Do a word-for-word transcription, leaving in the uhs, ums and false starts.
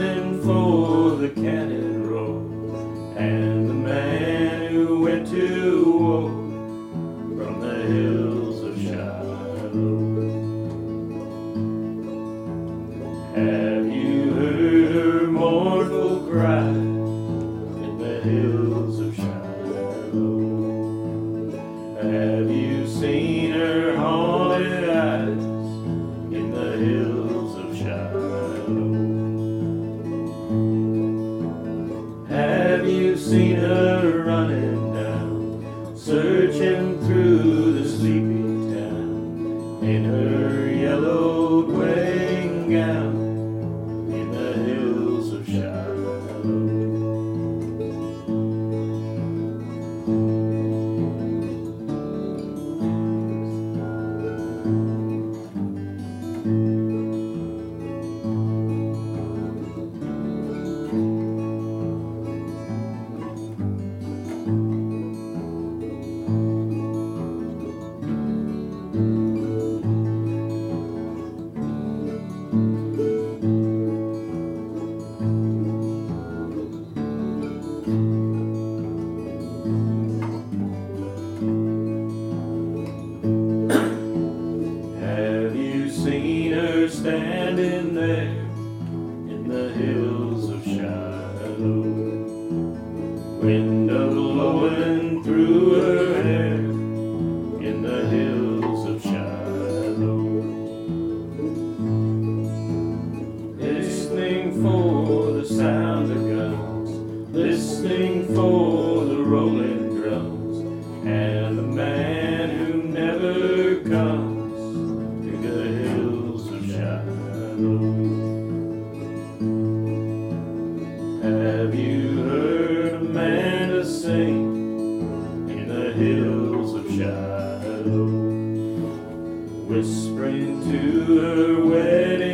listening for the cannon roll, and the man who went to war from the hills of Shiloh. Have you heard her mournful cry in the hills of Shiloh? Have you seen her haunted eyes in the hills of Shiloh? Have you seen her running down, searching through the sleepy town, in her yellowed wedding gown, in the hills of Shiloh? Seen her standing there in the hills of Shiloh, wind blowing through her hair in the hills of Shiloh, listening for the sound of guns, listening for the rolling drums, and the man who never comes. Have you heard Amanda sing in the hills of Shiloh, whispering to her wedding